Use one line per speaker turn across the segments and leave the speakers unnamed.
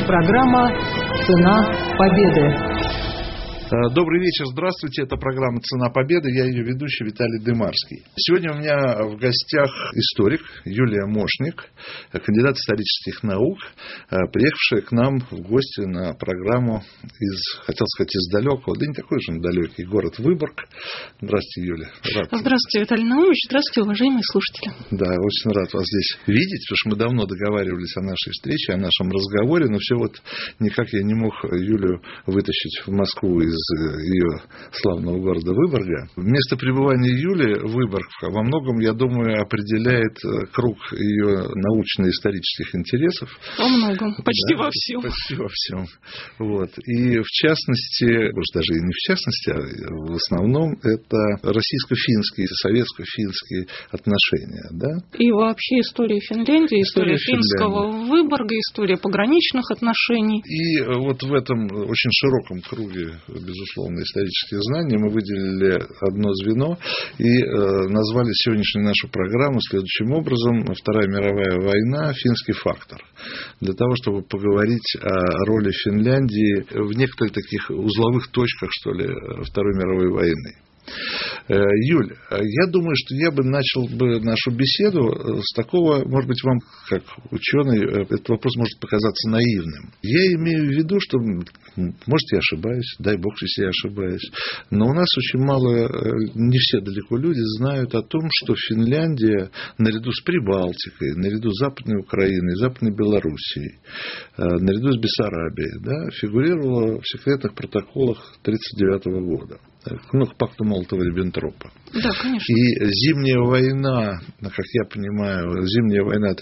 Программа «Цена победы».
Добрый вечер, здравствуйте. Это программа «Цена победы». Я ее ведущий Виталий Дымарский. Сегодня у меня в гостях историк Юлия Мошник, кандидат исторических наук, приехавшая к нам в гости на программу хотел сказать, из далекого, да не такой же далекий город Выборг. Здравствуйте, Юля.
Здравствуйте, Виталий Наумович. Здравствуйте, уважаемые слушатели.
Да, очень рад вас здесь видеть, потому что мы давно договаривались о нашей встрече, о нашем разговоре, но все вот никак я не мог Юлю вытащить в Москву из ее славного города Выборга. Место пребывания Юли, Выборг, во многом, я думаю, определяет круг ее научно-исторических интересов.
Во многом, почти во всем.
Почти во всем. Вот. И в частности, может, даже и не в частности, а в основном, это российско-финские, советско-финские отношения. Да?
И вообще история Финляндии, история финского Выборга, история пограничных отношений.
И вот в этом очень широком круге, безусловно, исторических знаний мы выделили одно звено и назвали сегодняшнюю нашу программу следующим образом: Вторая мировая война, финский фактор. Для того, чтобы поговорить о роли Финляндии в некоторых таких узловых точках, что ли, Второй мировой войны. Юль, я думаю, что я бы начал нашу беседу с такого, может быть, вам, как ученый, этот вопрос может показаться наивным. Я имею в виду, что, может, я ошибаюсь, дай бог, если я ошибаюсь, но у нас очень мало, не все далеко люди знают о том, что Финляндия, наряду с Прибалтикой, наряду с Западной Украиной, Западной Белоруссией, наряду с Бессарабией, да, фигурировала в секретных протоколах 1939 года. Ну, к пакту Молотова-Риббентропа.
Да, конечно.
И зимняя война, как я понимаю, зимняя война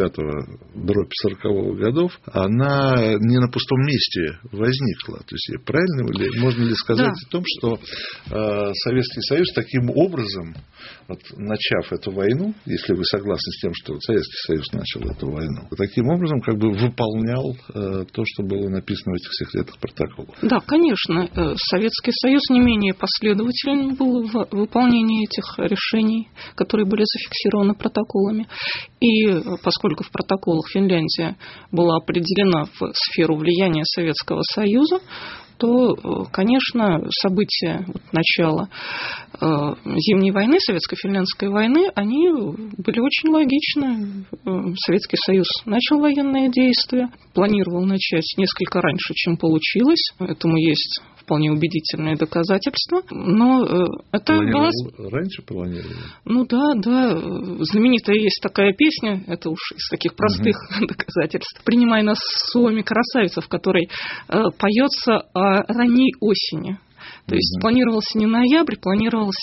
39-40 годов, она не на пустом месте возникла. То есть, правильно ли, можно ли сказать о том, что Советский Союз таким образом, вот, начав эту войну, если вы согласны с тем, что Советский Союз начал эту войну, таким образом как бы выполнял то, что было написано в этих секретных протоколах?
Да, конечно. Советский Союз не менее последователен был в выполнении этих решений, которые были зафиксированы протоколами. И поскольку в протоколах Финляндия была определена в сферу влияния Советского Союза, то, конечно, события начала Зимней войны, Советско-финляндской войны, они были очень логичны. Советский Союз начал военные действия, планировал начать несколько раньше, чем получилось. Этому есть вполне убедительные доказательства. Но это
раньше планировали?
Ну да. Знаменитая есть такая песня, это уж из таких простых доказательств. «Принимай нас словами красавица», в которой поется о ранней осени. То есть планировался не ноябрь, планировалось,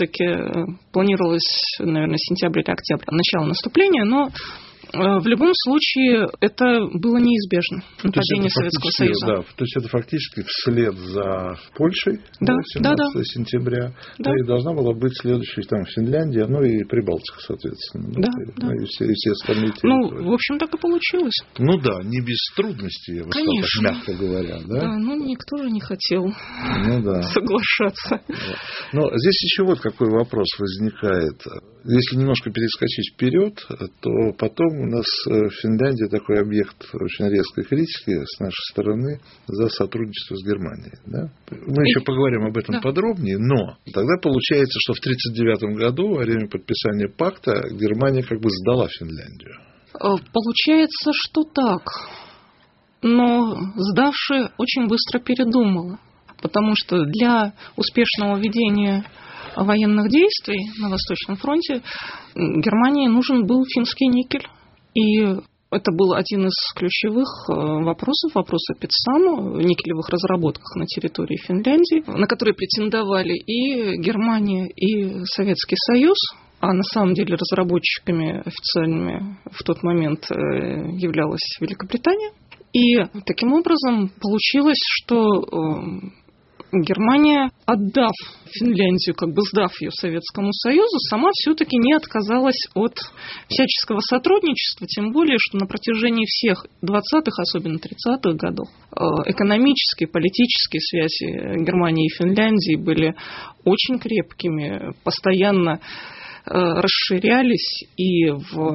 наверное, сентябрь или октябрь, начало наступления, но в любом случае это было неизбежно, нападение Советского Союза.
Да, то есть это фактически вслед за Польшей, 17 сентября, и должна была быть следующей там Финляндия, ну и Прибалтика, соответственно. И все остальные территории.
Ну, в общем, так и получилось.
Ну да, не без трудностей, я бы сказал, так мягко говоря. Да,
никто же не хотел соглашаться.
Но здесь еще вот какой вопрос возникает. Если немножко перескочить вперед, то потом у нас Финляндия такой объект очень резкой критики с нашей стороны за сотрудничество с Германией. Да? Мы еще поговорим об этом подробнее, но тогда получается, что в 1939 году, во время подписания пакта, Германия как бы сдала Финляндию.
Получается, что так. Но сдавшая очень быстро передумала, потому что для успешного ведения военных действий на Восточном фронте Германии нужен был финский никель. И это был один из ключевых вопросов о Петсамо, никелевых разработках на территории Финляндии, на которые претендовали и Германия, и Советский Союз. А на самом деле разработчиками официальными в тот момент являлась Великобритания. И таким образом получилось, что Германия, отдав Финляндию, как бы сдав ее Советскому Союзу, сама все-таки не отказалась от всяческого сотрудничества, тем более, что на протяжении всех 20-х, особенно 30-х годов, экономические, политические связи Германии и Финляндии были очень крепкими, постоянно расширялись, и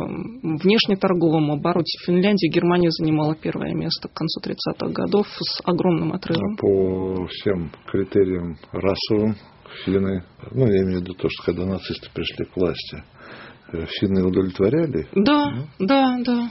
в внешнеторговом обороте Финляндии Германия занимала первое место к концу 30-х годов с огромным отрывом.
По всем критериям расовым финны, я имею в виду то, что когда нацисты пришли к власти, финны удовлетворяли?
Да.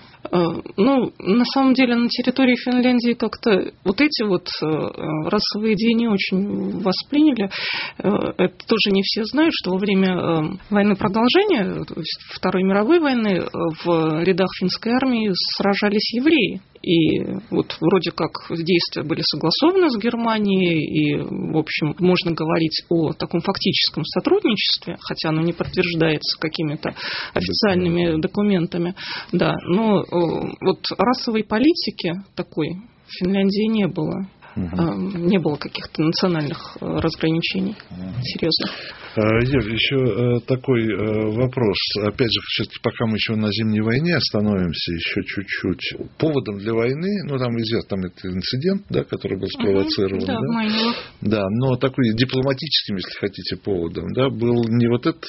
На самом деле на территории Финляндии как-то вот эти расовые идеи не очень восприняли. Это тоже не все знают, что во время войны продолжения, то есть Второй мировой войны, в рядах финской армии сражались евреи. И вроде как действия были согласованы с Германией, и, в общем, можно говорить о таком фактическом сотрудничестве, хотя оно не подтверждается какими-то официальными документами. Да, но расовой политики такой в Финляндии не было. Не было каких-то национальных разграничений серьезных.
Юль, еще такой вопрос. Опять же, пока мы еще на Зимней войне остановимся еще чуть-чуть. Поводом для войны, там известно, там этот инцидент, да, который был спровоцирован. Да, но такой дипломатическим, если хотите, поводом, да, был не этот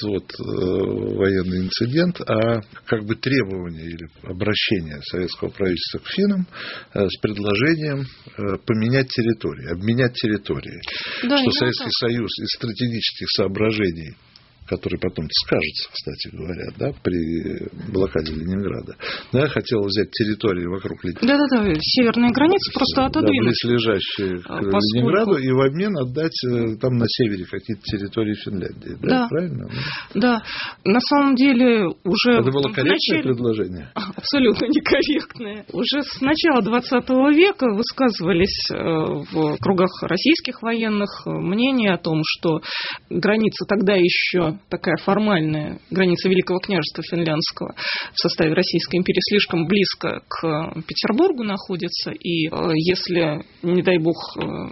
военный инцидент, а как бы требование или обращение советского правительства к финнам с предложением поменять территории, обменять территории. Да, что Советский Союз из стратегических соображений, который потом скажется, кстати говоря, да, при блокаде Ленинграда, хотел взять территории вокруг Ленинграда.
Да, северные границы просто отодвинуть.
Близлежащие к Ленинграду, и в обмен отдать там на севере какие-то территории Финляндии. Да, правильно?
Да. На самом деле уже...
Это было корректное предложение?
Абсолютно некорректное. Уже с начала 20 века высказывались в кругах российских военных мнения о том, что граница тогда еще такая формальная граница Великого княжества Финляндского в составе Российской империи слишком близко к Петербургу находится, и если, не дай бог,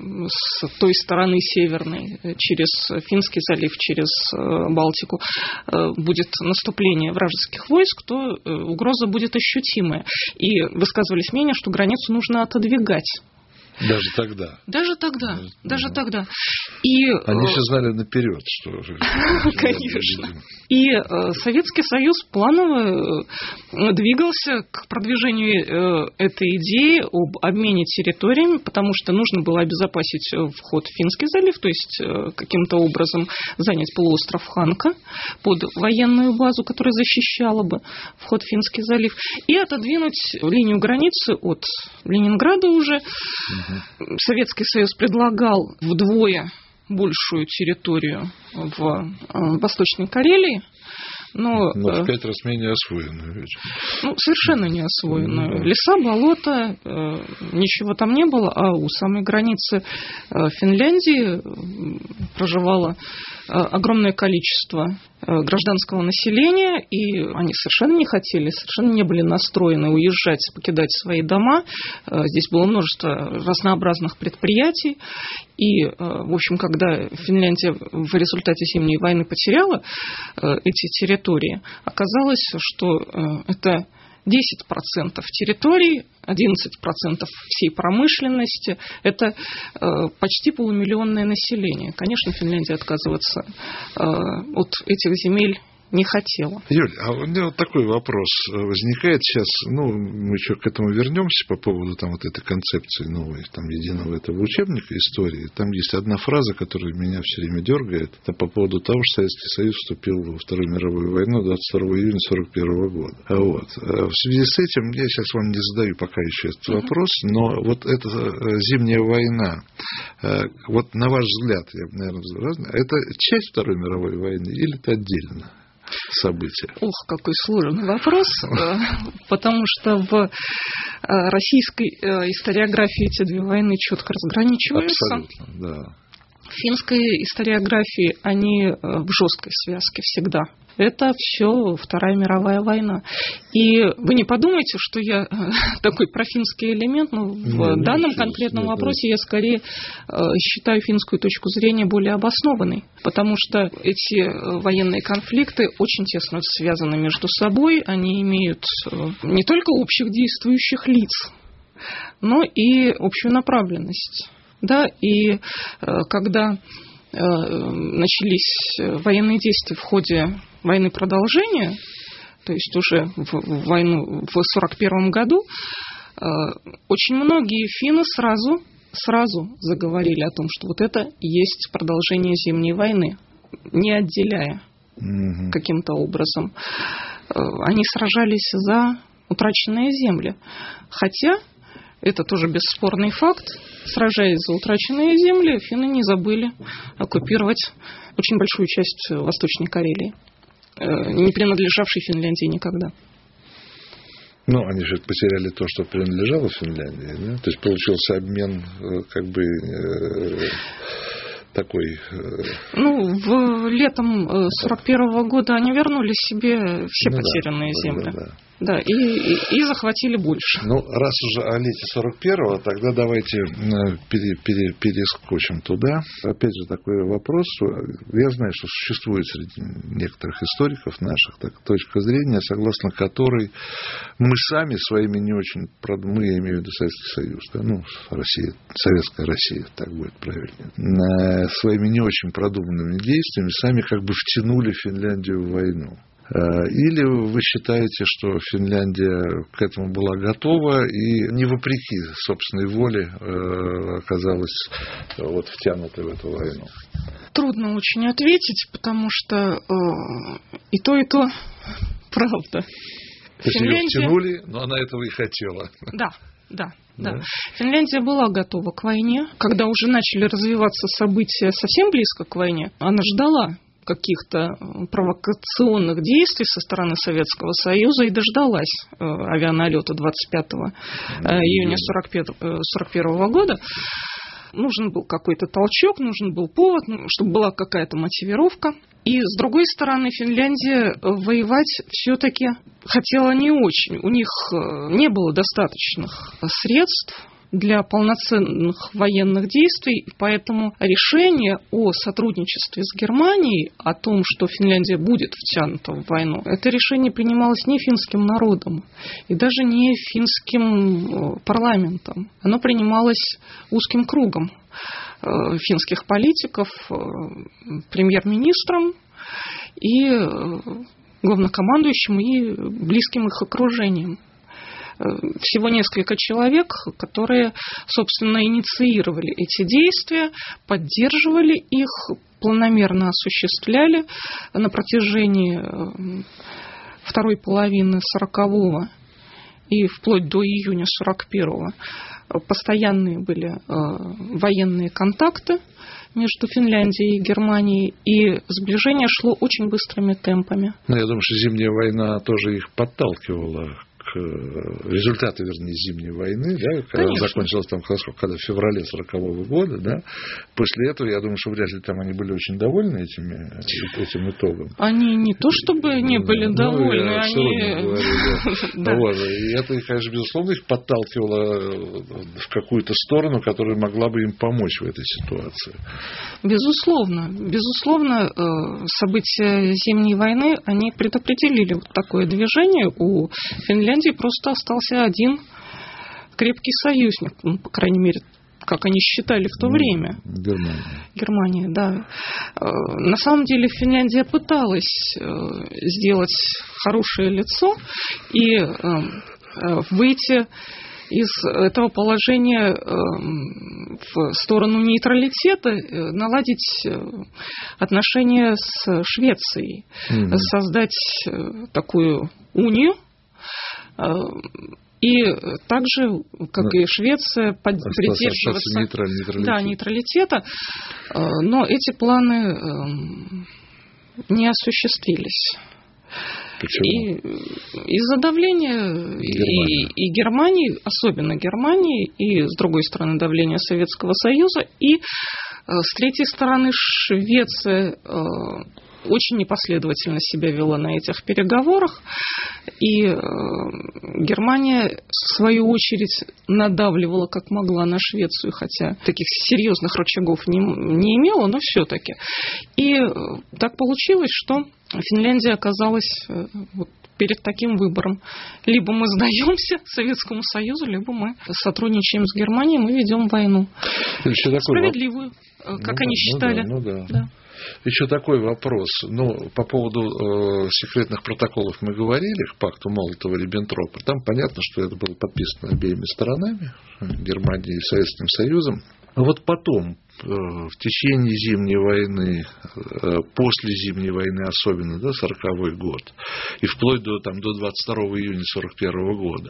с той стороны северной, через Финский залив, через Балтику, будет наступление вражеских войск, то угроза будет ощутимая. И высказывались мнения, что границу нужно отодвигать.
Даже тогда.
Даже тогда. И,
они все знали наперед, что...
Конечно. И Советский Союз планово двигался к продвижению этой идеи об обмене территориями, потому что нужно было обезопасить вход в Финский залив, то есть каким-то образом занять полуостров Ханка под военную базу, которая защищала бы вход в Финский залив, и отодвинуть линию границы от Ленинграда уже. Советский Союз предлагал вдвое большую территорию в Восточной Карелии, но
в 5 раз менее освоенную.
Совершенно не освоенную. Леса, болота, ничего там не было, а у самой границы Финляндии проживало огромное количество гражданского населения, и они совершенно не хотели, совершенно не были настроены уезжать, покидать свои дома. Здесь было множество разнообразных предприятий, и, в общем, когда Финляндия в результате Зимней войны потеряла эти территории, оказалось, что это 10% территорий, 11% всей промышленности, это почти полумиллионное население. Конечно, Финляндия отказываться от этих земель не хотела.
Юль, а у меня такой вопрос возникает сейчас, мы еще к этому вернемся по поводу этой концепции новой, единого этого учебника истории. Там есть одна фраза, которая меня все время дергает, это по поводу того, что Советский Союз вступил во Вторую мировую войну 22 июня 1941 года. В связи с этим, я сейчас вам не задаю пока еще этот вопрос, но эта Зимняя война, на ваш взгляд, я бы, наверное, это часть Второй мировой войны или это отдельно события?
Какой сложный вопрос, потому что в российской историографии эти две войны четко разграничиваются.
Абсолютно, да.
В финской историографии они в жесткой связке всегда. Это все Вторая мировая война. И вы не подумайте, что я такой профинский элемент, но в данном конкретном вопросе я скорее считаю финскую точку зрения более обоснованной, потому что эти военные конфликты очень тесно связаны между собой, они имеют не только общих действующих лиц, но и общую направленность. Да, и когда начались военные действия в ходе войны продолжения, то есть уже в войну в 1941 году, очень многие финны сразу заговорили о том, что вот это и есть продолжение Зимней войны, не отделяя каким-то образом. Они сражались за утраченные земли. Хотя, это тоже бесспорный факт, сражаясь за утраченные земли, финны не забыли оккупировать очень большую часть Восточной Карелии, не принадлежавшей Финляндии никогда.
Ну, они же потеряли то, что принадлежало Финляндии, да? То есть получился обмен как бы такой...
Летом 1941 года они вернули себе все потерянные земли. Да, и захватили больше.
Раз уже о лете 41-го, тогда давайте перескочим туда. Опять же, такой вопрос. Я знаю, что существует среди некоторых историков наших точка зрения, согласно которой мы сами своими не очень... Мы, я имею в виду Советский Союз, да? Россия, Советская Россия, так будет правильнее. Своими не очень продуманными действиями сами как бы втянули Финляндию в войну. Или вы считаете, что Финляндия к этому была готова и не вопреки собственной воле оказалась втянутой в эту войну?
Трудно очень ответить, потому что и то правда.
То есть ее втянули, но она этого и хотела.
Да. Финляндия была готова к войне. Когда уже начали развиваться события совсем близко к войне, она ждала каких-то провокационных действий со стороны Советского Союза и дождалась авианалета 25 июня 1941 года. Нужен был какой-то толчок, нужен был повод, чтобы была какая-то мотивировка. И, с другой стороны, Финляндия воевать все-таки хотела не очень. У них не было достаточных средств для полноценных военных действий, поэтому решение о сотрудничестве с Германией, о том, что Финляндия будет втянута в войну, это решение принималось не финским народом и даже не финским парламентом. Оно принималось узким кругом финских политиков, премьер-министром и главнокомандующим и близким их окружением. Всего несколько человек, которые, собственно, инициировали эти действия, поддерживали их, планомерно осуществляли на протяжении второй половины 40-го и вплоть до июня 41-го. Постоянные были военные контакты между Финляндией и Германией, и сближение шло очень быстрыми темпами.
Я думаю, что Зимняя война тоже их подталкивала результаты, вернее, Зимней войны, да, когда закончилась когда в феврале 40-го года, да, после этого, я думаю, что вряд ли там они были очень довольны этим итогом.
Они не то чтобы не были довольны,
И это, конечно, безусловно, их подталкивало в какую-то сторону, которая могла бы им помочь в этой ситуации.
Безусловно, события Зимней войны, они предопределили вот такое движение. У Финляндии просто остался один крепкий союзник, по крайней мере, как они считали в то время. Германия, да. На самом деле Финляндия пыталась сделать хорошее лицо и выйти из этого положения в сторону нейтралитета, наладить отношения с Швецией, создать такую унию. И также, как и Швеция, придерживаться нейтралитета. Но эти планы не осуществились.
Почему?
Из-за давления и Германии, особенно Германии, и, с другой стороны, давления Советского Союза, и, с третьей стороны, Швеция очень непоследовательно себя вела на этих переговорах, и Германия, в свою очередь, надавливала как могла на Швецию, хотя таких серьезных рычагов не имела, но все-таки. И так получилось, что Финляндия оказалась перед таким выбором. Либо мы сдаемся Советскому Союзу, либо мы сотрудничаем с Германией, мы ведем войну. Справедливую, как они считали.
Да. Еще такой вопрос. По поводу секретных протоколов мы говорили, к пакту Молотова-Риббентропа. Там понятно, что это было подписано обеими сторонами, Германией и Советским Союзом. А вот потом, в течение Зимней войны, после Зимней войны особенно, 40-й год, и вплоть до 22 июня 41 года,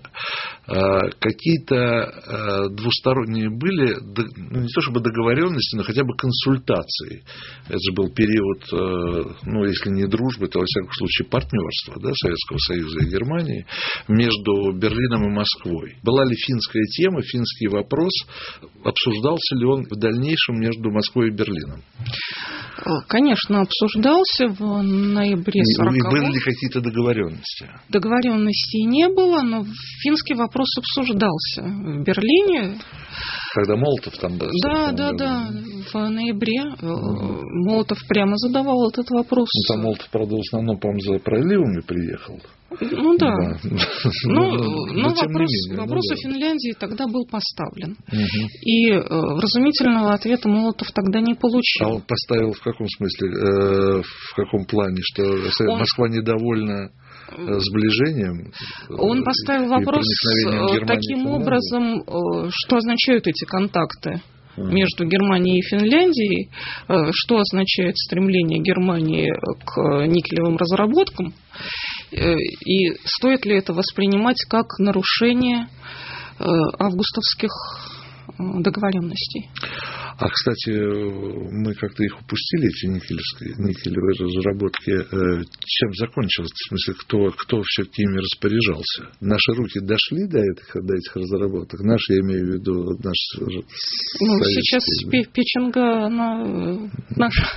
какие-то двусторонние были, не то чтобы договоренности, но хотя бы консультации. Это же был период, если не дружбы, то, во всяком случае, партнерства Советского Союза и Германии между Берлином и Москвой. Была ли финская тема, финский вопрос, обсуждался ли он в дальнейшем между Москвой и Берлином?
Конечно, обсуждался в ноябре 40-го.
Были ли какие-то договоренности?
Договоренностей не было, но финский вопрос обсуждался в Берлине.
Когда Молотов там был?
Да. В ноябре Молотов прямо задавал этот вопрос.
Там Молотов, правда, в основном, по-моему, за проливами приехал.
Да. Но
тем
вопрос о Финляндии тогда был поставлен. И вразумительного ответа Молотов тогда не получил.
А он поставил в каком смысле, в каком плане, что Москва недовольна сближением?
Он поставил вопрос таким образом, что означают эти контакты между Германией и Финляндией, что означает стремление Германии к никелевым разработкам, и стоит ли это воспринимать как нарушение августовских договоренностей.
А, кстати, мы как-то их упустили, эти никелевые разработки. Чем закончилось? В смысле, кто все-таки ими распоряжался? Наши руки дошли до этих разработок? Наши, я имею в виду, наши
сейчас Печенга, она наша.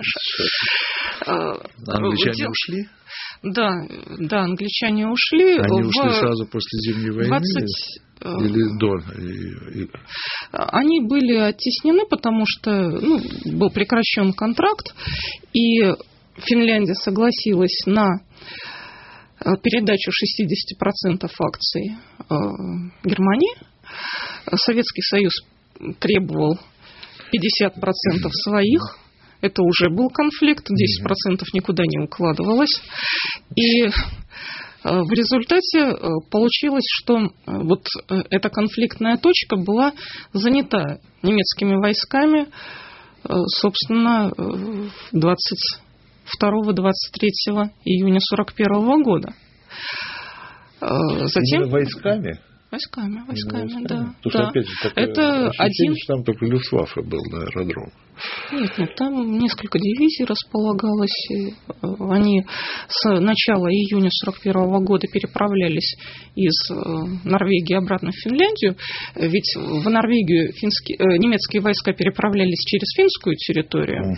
Англичане ушли?
Да, англичане ушли.
Они ушли сразу после Зимней войны? Или до?
Они были оттеснены, потому что был прекращен контракт, и Финляндия согласилась на передачу 60% акций Германии. Советский Союз требовал 50% своих. Это уже был конфликт, 10% никуда не укладывалось. И в результате получилось, что вот эта конфликтная точка была занята немецкими войсками, собственно, 22-23 июня 1941 года.
Затем... Войсками?
Войсками, да.
Потому что, опять же, это ощущение, что там только Люфтваффе был на аэродроме.
Нет, там несколько дивизий располагалось. Они с начала июня 1941 года переправлялись из Норвегии обратно в Финляндию. Ведь в Норвегию немецкие войска переправлялись через финскую территорию.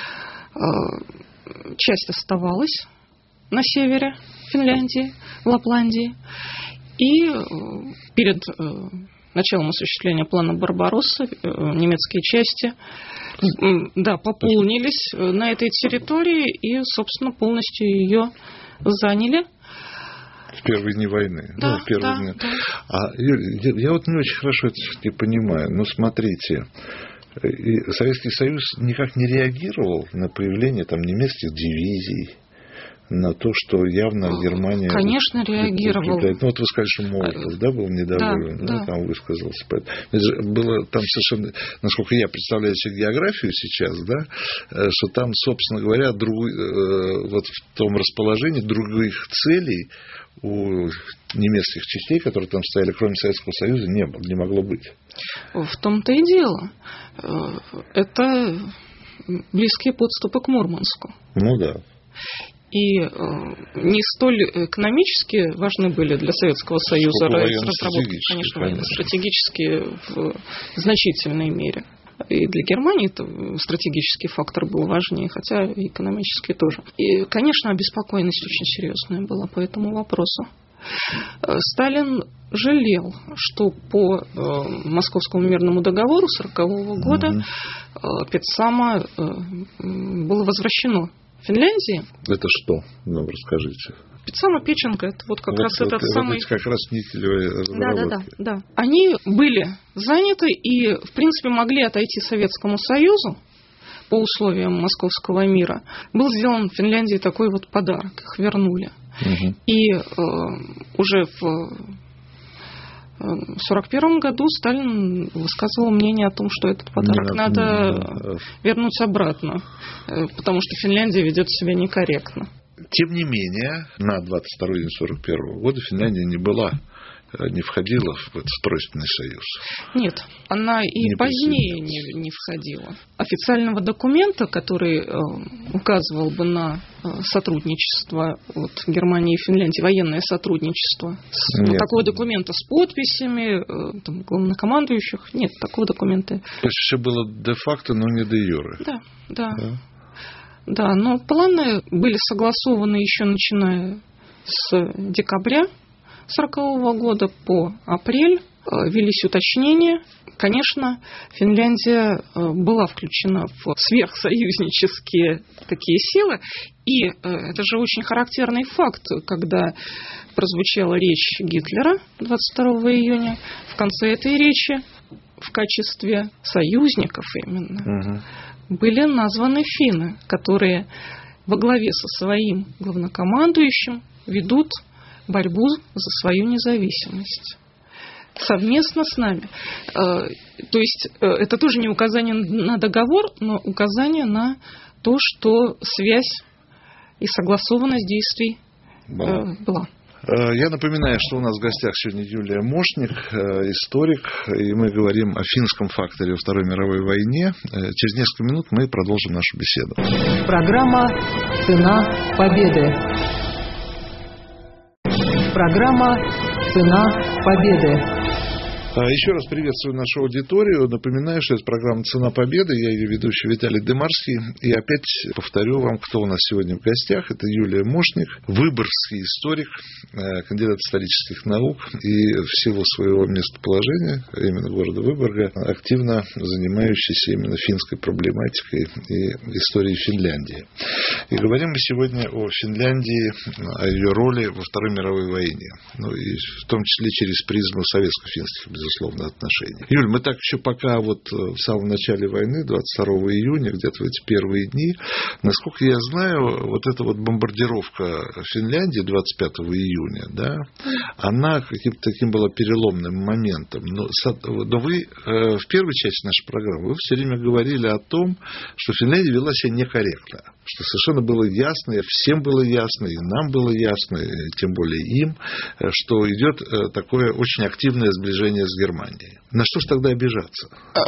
Часть оставалась на севере Финляндии, в Лапландии. И перед началом осуществления плана «Барбаросса» немецкие части пополнились на этой территории и, собственно, полностью ее заняли.
В первые дни войны.
Да.
Юрий, я вот не очень хорошо это не понимаю. Но смотрите, Советский Союз никак не реагировал на появление немецких дивизий, на то, что явно Германия...
Конечно, реагировал.
Вот вы сказали, что Молотов был недоволен, там высказался. Было там совершенно, насколько я представляю себе географию сейчас, что там, собственно говоря, вот в том расположении других целей у немецких частей, которые там стояли, кроме Советского Союза, не могло быть.
В том-то и дело. Это близкие подступы к Мурманску.
Да.
И не столь экономически важны были для Советского Союза разработки, конечно, военно-стратегические в значительной мере. И для Германии это стратегический фактор был важнее, хотя и экономический тоже. И, конечно, обеспокоенность очень серьезная была по этому вопросу. Сталин жалел, что по Московскому мирному договору 1940 года Петсама было возвращено Финляндии.
Это что? Ну, расскажите.
Пиццано-печенка, это вот как раз этот самый...
Вот как раз никелевые разработки.
Да. Они были заняты и, в принципе, могли отойти Советскому Союзу по условиям Московского мира. Был сделан в Финляндии такой вот подарок, их вернули. Угу. И уже в 1941 году Сталин высказывал мнение о том, что этот подарок надо вернуть обратно, потому что Финляндия ведет себя некорректно.
Тем не менее, на 22 июня 1941 года Финляндия не входила в этот Тройственный союз.
Нет, она и позднее не входила. Официального документа, который указывал бы на сотрудничество Германии и Финляндии, военное сотрудничество, такого документа с подписями главнокомандующих, нет, такого документа.
То есть все было де-факто, но не де-юре.
Да, но планы были согласованы еще начиная с декабря 1940 года по апрель. Велись уточнения. Конечно, Финляндия была включена в сверхсоюзнические такие силы. И это же очень характерный факт, когда прозвучала речь Гитлера 22 июня. В конце этой речи в качестве союзников именно были названы финны, которые во главе со своим главнокомандующим ведут борьбу за свою независимость. Совместно с нами. То есть это тоже не указание на договор, но указание на то, что связь и согласованность действий была.
Я напоминаю, что у нас в гостях сегодня Юлия Мошник, историк, и мы говорим о финском факторе во Второй мировой войне. Через несколько минут мы продолжим нашу беседу.
Программа «Цена победы». Программа «Цена победы».
Еще раз приветствую нашу аудиторию. Напоминаю, что это программа «Цена победы». Я ее ведущий Виталий Дымарский. И опять повторю вам, кто у нас сегодня в гостях. Это Юлия Мошник, выборгский историк, кандидат исторических наук и всего своего местоположения, именно города Выборга, активно занимающийся именно финской проблематикой и историей Финляндии. И говорим мы сегодня о Финляндии, о ее роли во Второй мировой войне. Ну и в том числе через призму советско-финских, безусловно, отношений. Юль, мы так еще пока в самом начале войны, 22 июня, где-то в эти первые дни, насколько я знаю, вот эта бомбардировка Финляндии 25 июня, да, она каким-то таким была переломным моментом. Но вы в первой части нашей программы вы все время говорили о том, что Финляндия вела себя некорректно, что совершенно было ясно, и всем было ясно, и нам было ясно, и тем более им, что идет такое очень активное сближение с Германией. На что же тогда обижаться?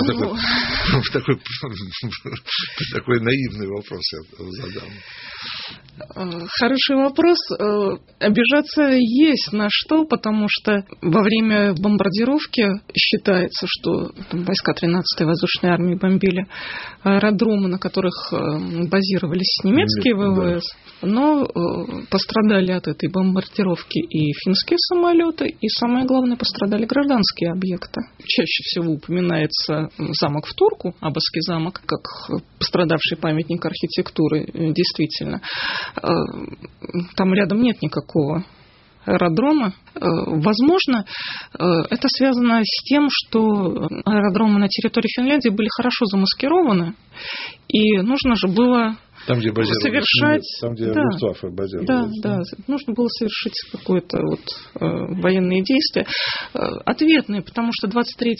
Такой наивный вопрос я задам.
Хороший вопрос. Обижаться есть на что, потому что во время бомбардировки считается, что войска 13-й воздушной армии бомбили аэродромы, на которых базировались немецкие ВВС, но пострадали от этой бомбардировки и финские самолеты, и самое главное, пострадали гражданские объекты. Чаще всего упоминается замок в Турку, Аббасский замок, как пострадавший памятник архитектуры, действительно. Там рядом нет никакого аэродрома. Возможно, это связано с тем, что аэродромы на территории Финляндии были хорошо замаскированы, и нужно же было совершать...
Там, где Люфтваффе базировалась.
Да, нужно было совершить какое-то военные действия ответные, потому что 23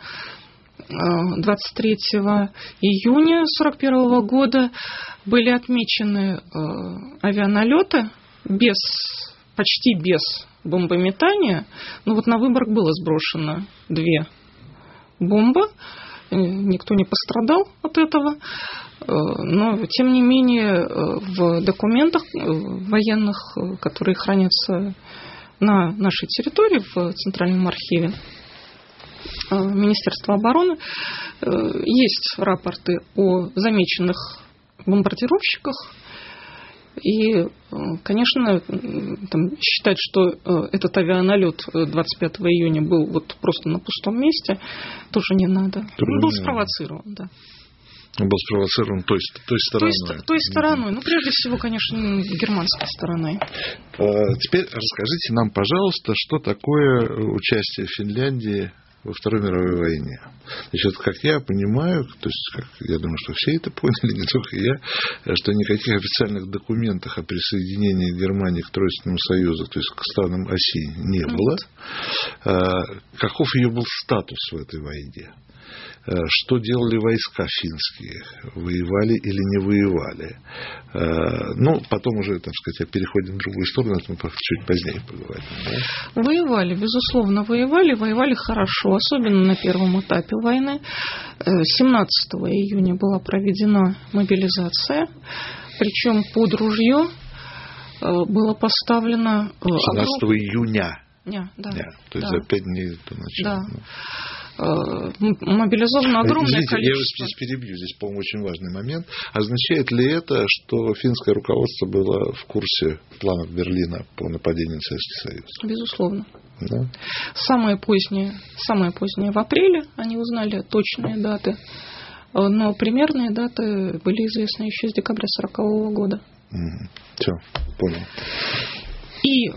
июня 1941 года были отмечены авианалеты почти без бомбометания. Но на Выборг было сброшено 2 бомбы. Никто не пострадал от этого. Но, тем не менее, в документах военных, которые хранятся на нашей территории, в Центральном архиве Министерства обороны, есть рапорты о замеченных бомбардировщиках. И, конечно, считать, что этот авианалет 25 июня был просто на пустом месте, тоже не надо. Он был спровоцирован, да.
Он был спровоцирован той стороной.
Той стороной. Ну, прежде всего, конечно, германской стороной.
Теперь расскажите нам, пожалуйста, что такое участие Финляндии во Второй мировой войне. Значит, как я понимаю, то есть, я думаю, что все это поняли, не только я, что никаких официальных документов о присоединении Германии к Тройственному Союзу, то есть к странам оси, не было. Каков ее был статус в этой войне? Что делали войска финские? Воевали или не воевали? Ну, потом уже, так сказать, переходим в другую сторону, это мы чуть позднее поговорим. Да?
Воевали, безусловно, воевали хорошо, особенно на первом этапе войны. 17 июня была проведена мобилизация, причем под ружье было поставлено...
17 июня.
Да.
То есть за 5 дней до начала.
Да. Мобилизовано огромное количество.
Я вас здесь перебью, здесь, по-моему, очень важный момент. Означает ли это, что финское руководство было в курсе планов Берлина по нападению на Советский Союз?
Безусловно.
Да?
Самое позднее в апреле они узнали точные даты, но примерные даты были известны еще с декабря 1940 года.
Все, понял.
И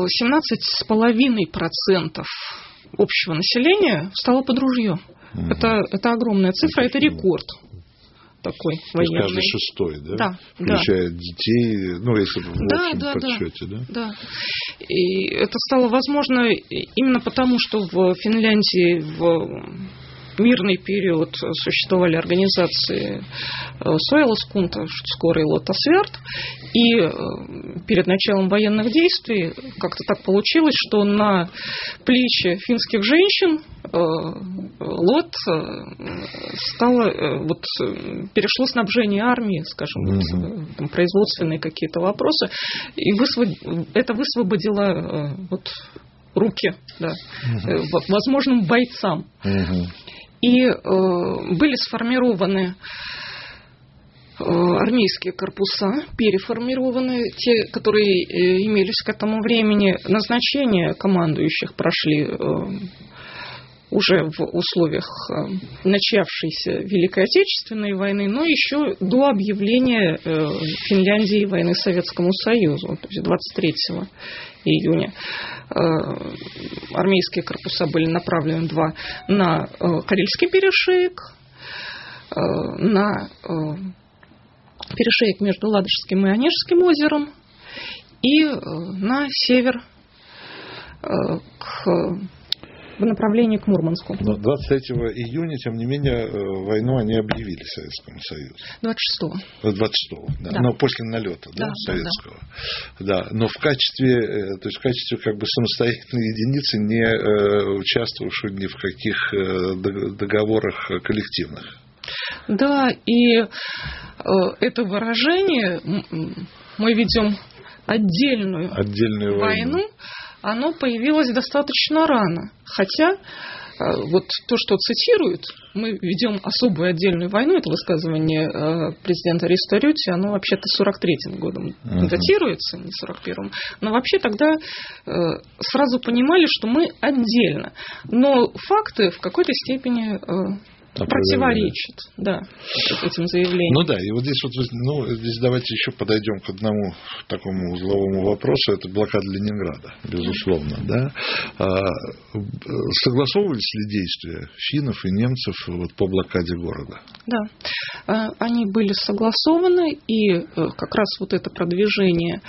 17,5% общего населения стало под ружье. Это огромная цифра, это рекорд такой военный.
Каждый шестой, да?
Да.
Включая детей, ну, если в общем подсчете, да?
Да. И это стало возможно именно потому, что в Финляндии в мирный период существовали организации Суэлоскунта, скоро и Лотосверт, и перед началом военных действий как-то так получилось, что на плечи финских женщин Лот перешло снабжение армии, скажем, там, производственные какие-то вопросы, и это высвободило руки возможным бойцам. И были сформированы армейские корпуса, переформированы те, которые имелись к этому времени. Назначения командующих прошли уже в условиях начавшейся Великой Отечественной войны, но еще до объявления Финляндии войны Советскому Союзу, то есть 23 июня. Армейские корпуса были направлены 2 на Карельский перешеек, на перешеек между Ладожским и Онежским озером и на север в направлении к Мурманску.
Но 23 июня, тем не менее, войну они объявили Советскому Союзу. 26-го, да.
Да.
Но после налета, советского. Да. Но в качестве как бы самостоятельной единицы, не участвовавшей ни в каких договорах коллективных.
Да, и это выражение «мы ведем отдельную войну», оно появилось достаточно рано. Хотя то, что цитируют, мы ведем особую отдельную войну, это высказывание президента Ристо Рюти, оно вообще-то 43-м годом датируется, не 41-м. Но вообще тогда сразу понимали, что мы отдельно. Но факты в какой-то степени противоречит этим заявлениям.
Ну да, и вот здесь давайте еще подойдем к одному такому узловому вопросу, это блокада Ленинграда, безусловно, да. Согласовывались ли действия финнов и немцев по блокаде города?
Да, они были согласованы, и как раз это продвижение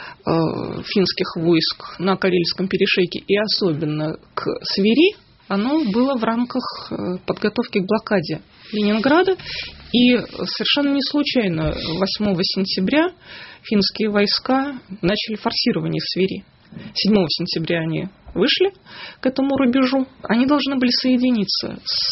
финских войск на Карельском перешейке и особенно к Свири, оно было в рамках подготовки к блокаде Ленинграда. И совершенно не случайно 8 сентября финские войска начали форсирование Свири. 7 сентября они вышли к этому рубежу. Они должны были соединиться с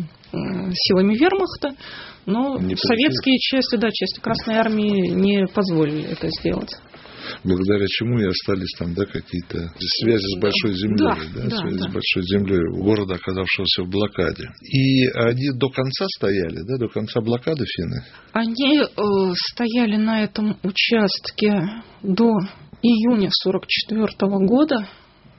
силами вермахта, но советские части Красной Армии не позволили это сделать.
Благодаря чему и остались там какие-то связи с большой землей, с большой землей города, оказавшегося в блокаде. И они до конца стояли, до конца блокады финны? Они
стояли на этом участке до июня 1944 года.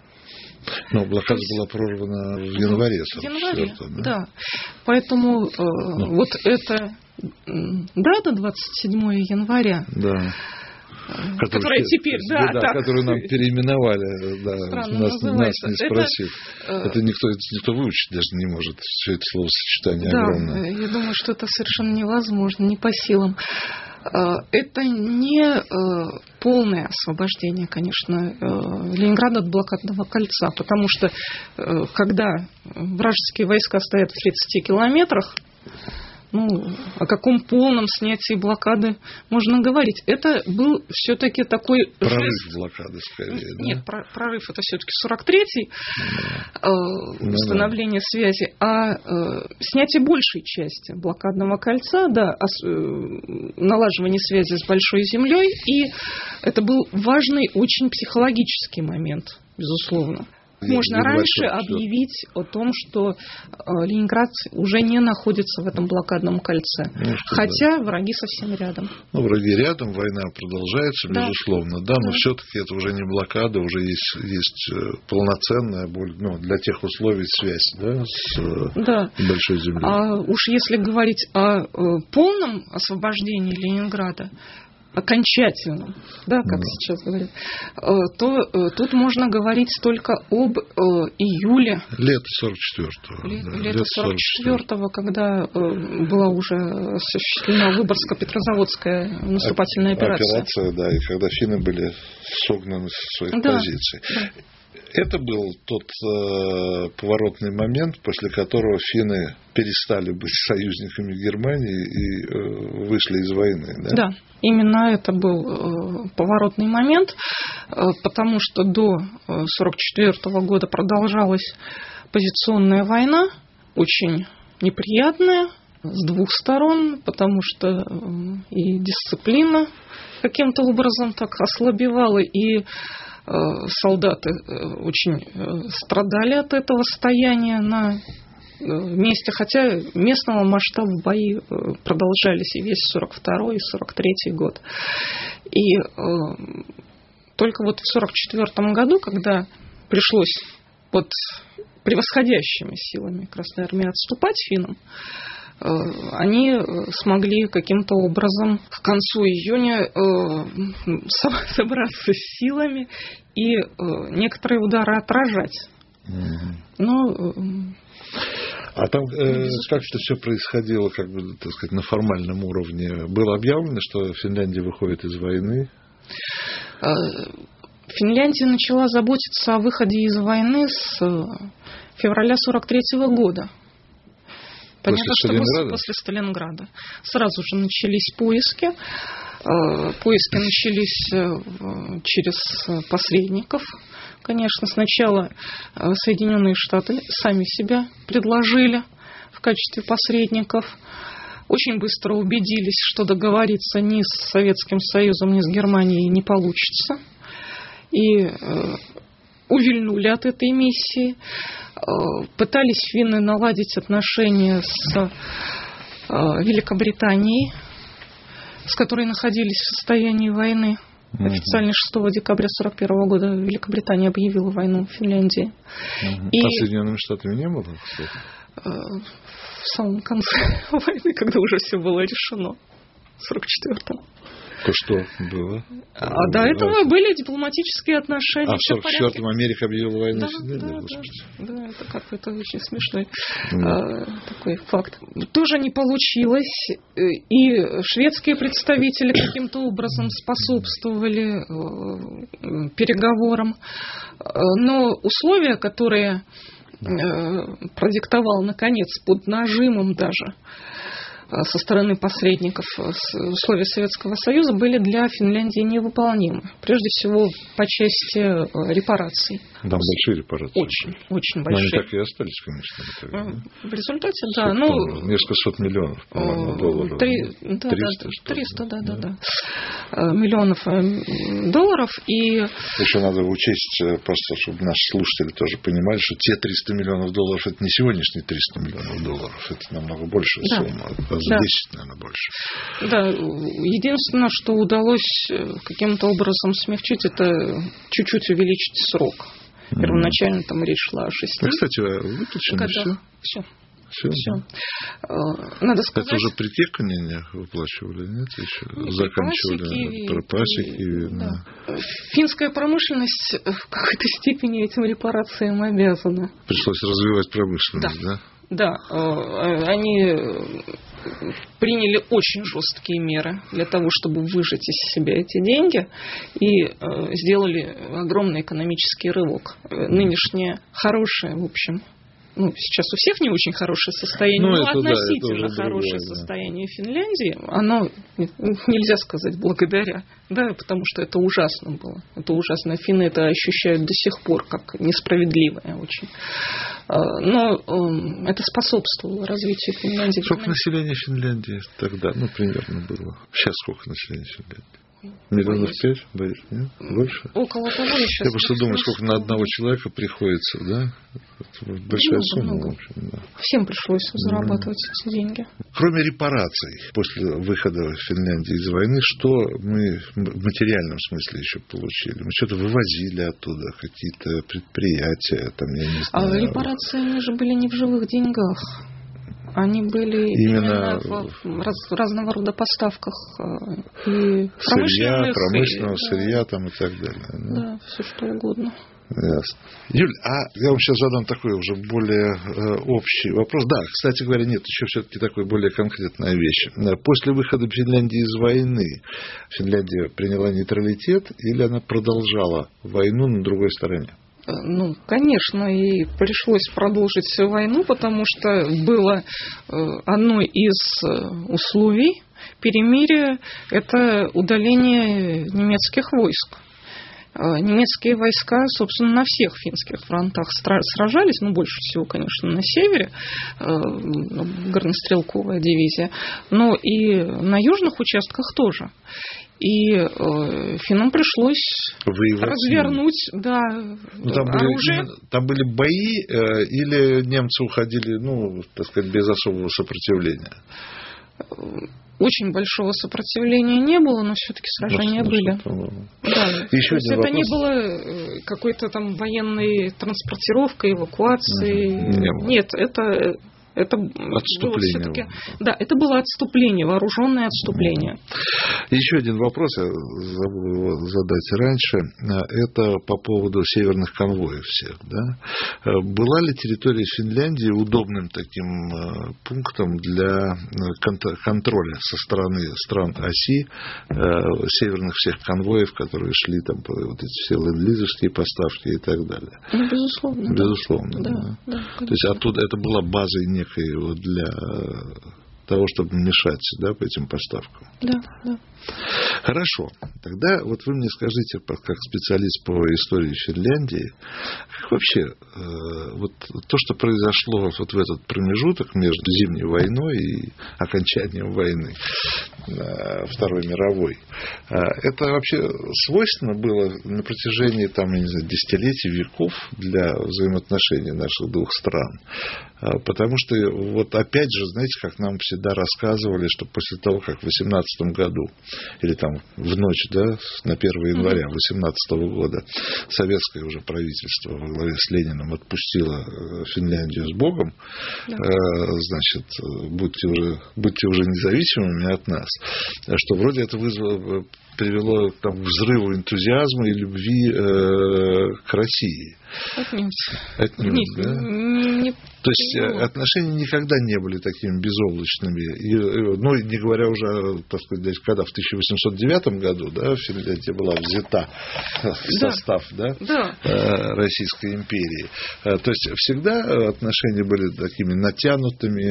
Но блокада была прорвана в январе 1944 года.
Да. Поэтому это дата 27 января.
Да.
Которая теперь,
которую нам переименовали, нас не спросив. Это никто выучить даже не может, все это словосочетание огромное.
Да, я думаю, что это совершенно невозможно, не по силам. Это не полное освобождение, конечно, Ленинграда от блокадного кольца, потому что когда вражеские войска стоят в 30 километрах, о каком полном снятии блокады можно говорить? Это был все-таки такой
прорыв блокады, скорее.
Нет, прорыв это все-таки 43-й, установление связи, а снятие большей части блокадного кольца, налаживание связи с Большой землей, и это был важный очень психологический момент, безусловно. Можно раньше объявить о том, что Ленинград уже не находится в этом блокадном кольце. Хотя враги совсем рядом.
Враги рядом, война продолжается, безусловно. Но все-таки это уже не блокада, уже есть полноценная, для тех условий связь с Большой землей.
А уж если говорить о полном освобождении Ленинграда, окончательном, как сейчас говорят, то тут можно говорить только об июле.
Лето 44-го.
Лето 44-го, когда была уже осуществлена Выборгско-Петрозаводская наступательная операция.
И когда финны были согнаны с своих позиций. Да. Это был тот поворотный момент, после которого финны перестали быть союзниками Германии и вышли из войны.
Да, именно это был поворотный момент, потому что до 1944 года продолжалась позиционная война, очень неприятная, с двух сторон, потому что и дисциплина каким-то образом так ослабевала, и солдаты очень страдали от этого стояния на месте, хотя местного масштаба бои продолжались и весь 42-й, и 43-й год. И только вот в 44-м году, когда пришлось под превосходящими силами Красной Армии отступать финнам, они смогли каким-то образом к концу июня собраться с силами и некоторые удары отражать.
А там как-то все происходило, на формальном уровне. Было объявлено, что Финляндия выходит из войны?
Финляндия начала заботиться о выходе из войны с февраля 43-го года. Понятно, что после Сталинграда. Сразу же начались поиски. Поиски начались через посредников. Конечно, сначала Соединенные Штаты сами себя предложили в качестве посредников. Очень быстро убедились, что договориться ни с Советским Союзом, ни с Германией не получится. И увильнули от этой миссии. Пытались финны наладить отношения с Великобританией, с которой находились в состоянии войны. Официально 6 декабря 1941 года Великобритания объявила войну Финляндии.
И а Соединенными Штатами не было?
В самом конце войны, когда уже все было решено, в 1944-м.
То что было?
До этого были дипломатические отношения.
А в 1944-м Америка объявила войну Финляндии?
Да, это какой-то очень смешной такой факт. Тоже не получилось. И шведские представители каким-то образом способствовали переговорам. Но условия, которые продиктовал, наконец, под нажимом даже со стороны посредников условия Советского Союза, были для Финляндии невыполнимы. Прежде всего, по части репараций.
Там большие репарации.
Очень большие.
Но они так и остались, конечно.
В результате,
несколько сот миллионов, по-моему, долларов.
300 миллионов долларов. И
еще надо учесть, просто чтобы наши слушатели тоже понимали, что те 300 миллионов долларов, это не сегодняшние 300 миллионов долларов, это намного большая сумма. За 10, наверное, больше. Да,
единственное, что удалось каким-то образом смягчить, это чуть-чуть увеличить срок. Первоначально там речь шла о 6.
Кстати, выключено все. Все.
Надо сказать...
Это уже при Кекконене выплачивали, нет? Еще заканчивали про пасеки.
Да. Финская промышленность в какой-то степени этим репарациям обязана.
Пришлось развивать промышленность, да?
Да, они приняли очень жесткие меры для того, чтобы выжать из себя эти деньги, и сделали огромный экономический рывок. Нынешнее хорошее, в общем, сейчас у всех не очень хорошее состояние, но относительно хорошее состояние Финляндии, оно, нельзя сказать благодаря, да, потому что это ужасно было. Это ужасно. Финны это ощущают до сих пор как несправедливое очень. Но это способствовало развитию Финляндии.
Сколько населения Финляндии тогда, примерно было? Сейчас сколько населения Финляндии? Миллионов 5, боюсь, нет? Больше?
Около того еще.
Я просто думаю, сколько на одного человека приходится, да? Это большая сумма, в общем, да.
Всем пришлось зарабатывать эти деньги.
Кроме репараций, после выхода Финляндии из войны, что мы в материальном смысле еще получили? Мы что-то вывозили оттуда, какие-то предприятия, там, я не знаю.
Репарации, они же были не в живых деньгах. Они были именно в разного рода поставках и
промышленного сырья там и так далее.
Да, все что угодно.
Ясно. Юль, я вам сейчас задам такой уже более общий вопрос. Да, кстати говоря, нет, еще все-таки такой более конкретная вещь. После выхода Финляндии из войны Финляндия приняла нейтралитет или она продолжала войну на другой стороне?
Конечно, и пришлось продолжить войну, потому что было одно из условий перемирия – это удаление немецких войск. Немецкие войска, собственно, на всех финских фронтах сражались, больше всего, конечно, на севере, горнострелковая дивизия, но и на южных участках тоже. И финнам пришлось развернуть оружие.
Там были бои или немцы уходили, без особого сопротивления?
Очень большого сопротивления не было, но все-таки сражения были. Да.
Еще один
это не было какой-то там военной транспортировкой, эвакуацией. Нет, это
отступление.
Это было отступление, вооруженное отступление.
Еще один вопрос, я забыл его задать раньше. Это по поводу северных конвоев всех. Да? Была ли территория Финляндии удобным таким пунктом для контроля со стороны стран оси северных всех конвоев, которые шли там по эти все ленд-лизовские поставки и так далее?
Безусловно.
Безусловно. Да. То есть оттуда это была базой для того, чтобы мешать, по этим поставкам.
Да.
Хорошо. Тогда вы мне скажите, как специалист по истории Финляндии, как вообще то, что произошло в этот промежуток между Зимней войной и окончанием войны Второй мировой, это вообще свойственно было на протяжении десятилетий, веков для взаимоотношений наших двух стран? Потому что опять же, знаете, как нам всегда рассказывали, что после того, как в 18 году или в ночь, на 1 января 18 года советское уже правительство во главе с Лениным отпустило Финляндию с Богом, значит, будьте уже независимыми от нас, что вроде это привело к взрыву энтузиазма и любви к России. Отнюдь, да? То есть отношения никогда не были такими безоблачными. Не говоря уже, когда в 1809 году Финляндия была взята в состав Российской империи. То есть всегда отношения были такими натянутыми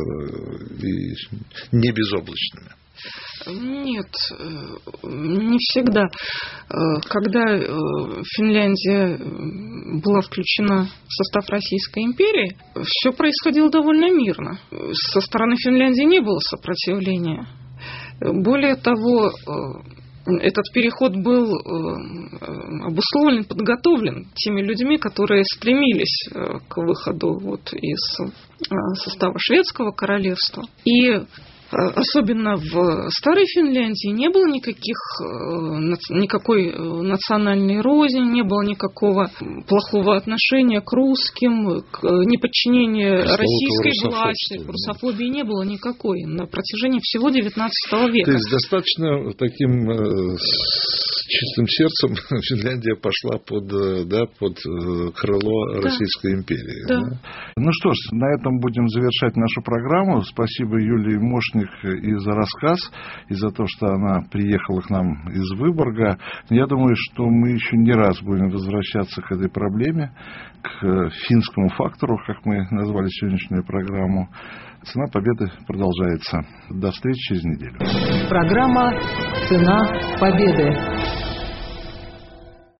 и не безоблачными.
Нет, не всегда. Когда Финляндия была включена в состав Российской империи, все происходило довольно мирно. Со стороны Финляндии не было сопротивления. Более того, этот переход был обусловлен, подготовлен теми людьми, которые стремились к выходу из состава Шведского королевства. И особенно в старой Финляндии, не было никакой национальной розни, не было никакого плохого отношения к русским, к неподчинения российской власти. Русофобии не было никакой на протяжении всего XIX века.
То есть достаточно таким чистым сердцем Финляндия пошла под крыло Российской империи.
Да.
Да? Ну что ж, на этом будем завершать нашу программу. Спасибо Юлии Мошник и за рассказ, и за то, что она приехала к нам из Выборга. Я думаю, что мы еще не раз будем возвращаться к этой проблеме, к финскому фактору, как мы назвали сегодняшнюю программу. «Цена победы» продолжается. До встречи через неделю.
Программа «Цена победы».